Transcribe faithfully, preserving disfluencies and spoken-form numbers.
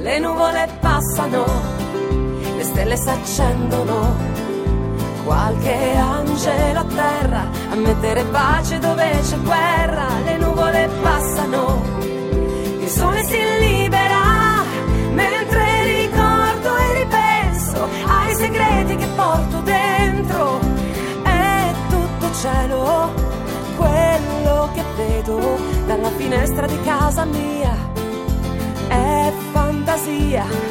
le nuvole passano, le stelle s'accendono, qualche angelo a terra a mettere pace dove c'è guerra. Le nuvole passano, il sole si libera, mentre ricordo e ripenso ai segreti che porto dentro. È tutto cielo quello che vedo dalla finestra di casa mia, è fantasia